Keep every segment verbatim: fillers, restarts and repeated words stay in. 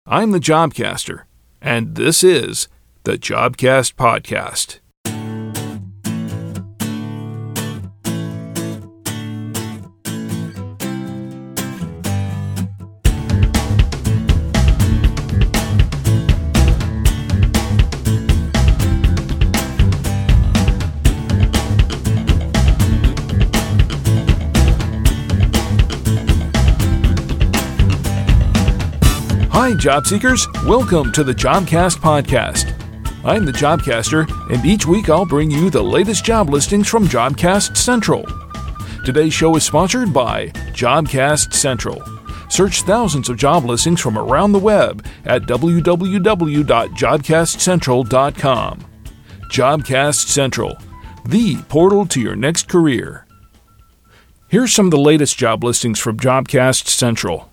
I'm the Jobcaster, and this is the Jobcast Podcast. Hi, job seekers. Welcome to the Jobcast Podcast. I'm the Jobcaster, and each week I'll bring you the latest job listings from Jobcast Central. Today's show is sponsored by Jobcast Central. Search thousands of job listings from around the web at w w w dot jobcast central dot com. Jobcast Central, the portal to your next career. Here's some of the latest job listings from Jobcast Central.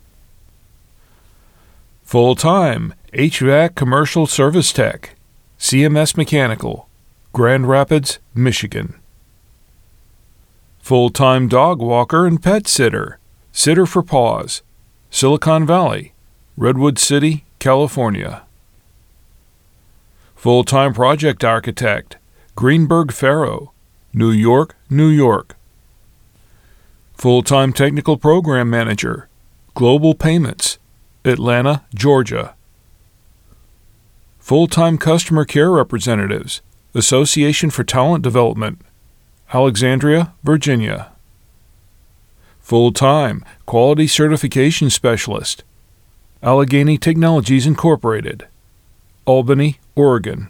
Full-time H V A C Commercial Service Tech, C M S Mechanical, Grand Rapids, Michigan. Full-time Dog Walker and Pet Sitter, Sitter for Paws, Silicon Valley, Redwood City, California. Full-time Project Architect, Greenberg Faro, New York, New York. Full-time Technical Program Manager, Global Payments, Atlanta, Georgia. Full-time Customer Care Representatives, Association for Talent Development, Alexandria, Virginia. Full-time Quality Certification Specialist, Allegheny Technologies Incorporated, Albany, Oregon.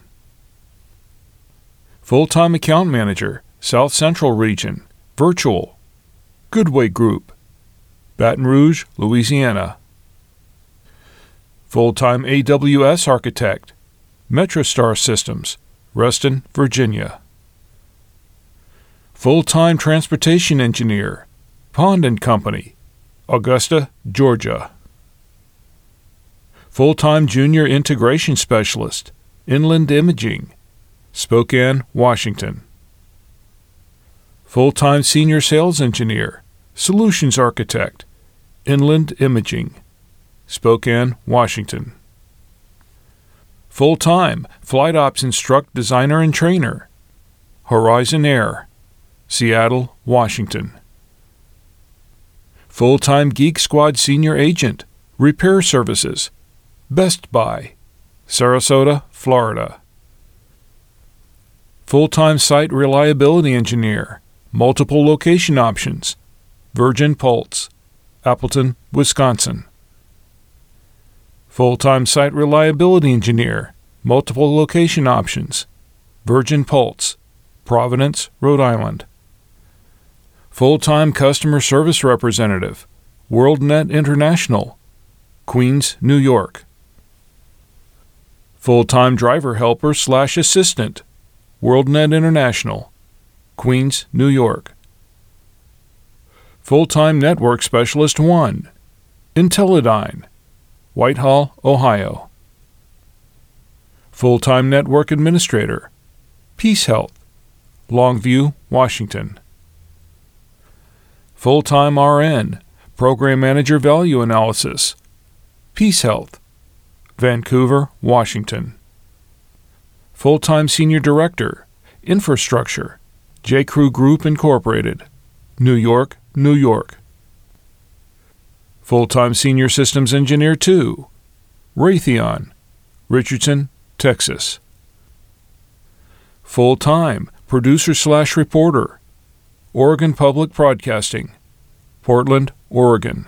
Full-time Account Manager, South Central Region, Virtual, Goodway Group, Baton Rouge, Louisiana. Full-time A W S Architect, MetroStar Systems, Reston, Virginia. Full-time Transportation Engineer, Pond and Company, Augusta, Georgia. Full-time Junior Integration Specialist, Inland Imaging, Spokane, Washington. Full-time Senior Sales Engineer, Solutions Architect, Inland Imaging, Spokane, Washington. Full-time Flight Ops Instruct Designer and Trainer, Horizon Air, Seattle, Washington. Full-time Geek Squad Senior Agent, Repair Services, Best Buy, Sarasota, Florida. Full-time Site Reliability Engineer, Multiple Location Options, Virgin Pulse, Appleton, Wisconsin. Full-time Site Reliability Engineer, Multiple Location Options, Virgin Pulse, Providence, Rhode Island. Full-time Customer Service Representative, WorldNet International, Queens, New York. Full-time Driver Helper slash Assistant, WorldNet International, Queens, New York. Full-time Network Specialist one, Intellidyne, Whitehall, Ohio. Full-time Network Administrator, Peace Health, Longview, Washington. Full-time R N, Program Manager Value Analysis, Peace Health, Vancouver, Washington. Full-time Senior Director, Infrastructure, J. Crew Group Incorporated, New York, New York. Full-time Senior Systems Engineer two, Raytheon, Richardson, Texas. Full-time Producer slash Reporter, Oregon Public Broadcasting, Portland, Oregon.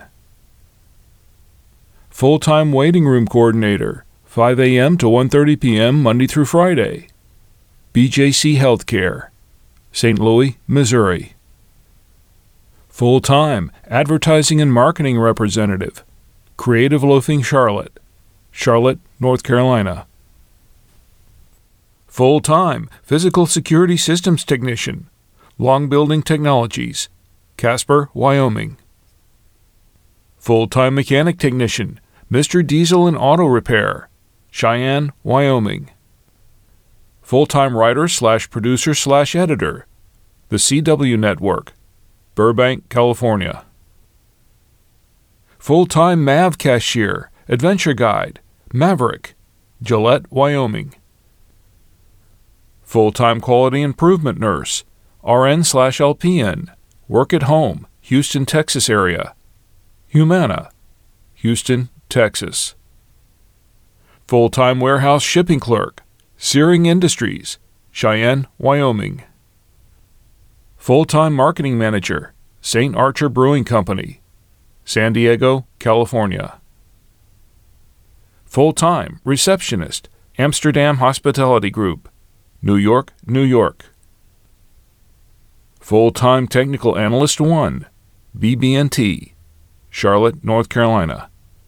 Full-time Waiting Room Coordinator, five a.m. to one thirty p.m. Monday through Friday, B J C Healthcare, Saint Louis, Missouri. Full-time Advertising and Marketing Representative, Creative Loafing Charlotte, Charlotte, North Carolina. Full-time Physical Security Systems Technician, Long Building Technologies, Casper, Wyoming. Full-time Mechanic Technician, Mister Diesel and Auto Repair, Cheyenne, Wyoming. Full-time Writer slash Producer slash Editor, The C W Network, Burbank, California. Full-time M A V Cashier, Adventure Guide, Maverick, Gillette, Wyoming. Full-time quality improvement nurse, R N slash L P N, work at home, Houston, Texas area. Humana, Houston, Texas. Full-time warehouse shipping clerk, Searing Industries, Cheyenne, Wyoming. Full-time marketing manager, Saint Archer Brewing Company, San Diego, California. Full-time receptionist, Amsterdam Hospitality Group, New York, New York. Full-time technical analyst one, B B and T, Charlotte, North Carolina.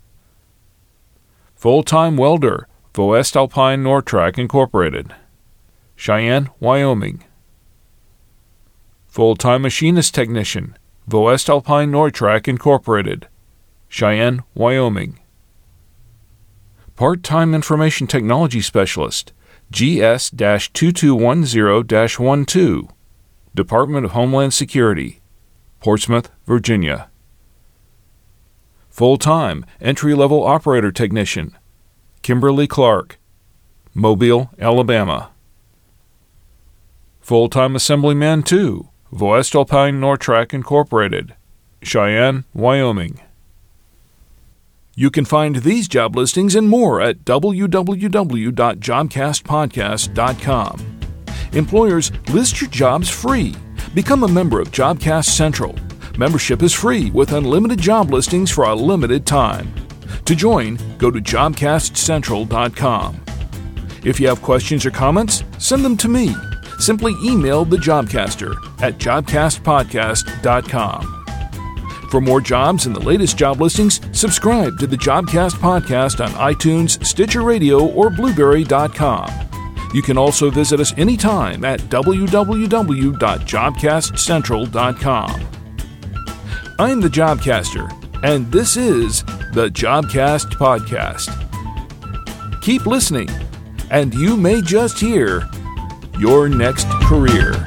Full-time welder, Voestalpine Nortrac Incorporated, Cheyenne, Wyoming. Full-time machinist technician, Voestalpine Nortrac Incorporated, Cheyenne, Wyoming. Part-time information technology specialist, G S two two one zero dash one two, Department of Homeland Security, Portsmouth, Virginia. Full-time entry-level operator technician, Kimberly Clark, Mobile, Alabama. Full-time assemblyman two, Voestalpine Nortrac Incorporated, Cheyenne, Wyoming. You can find these job listings and more at w w w dot jobcast podcast dot com. Employers, list your jobs free. Become a member of Jobcast Central. Membership is free with unlimited job listings for a limited time. To join, go to jobcast central dot com. If you have questions or comments, send them to me. Simply email the Jobcaster at jobcast podcast dot com. For more jobs and the latest job listings, subscribe to the Jobcast Podcast on iTunes, Stitcher Radio, or Blueberry dot com. You can also visit us anytime at w w w dot jobcast central dot com. I'm the Jobcaster, and this is the Jobcast Podcast. Keep listening, and you may just hear your next career.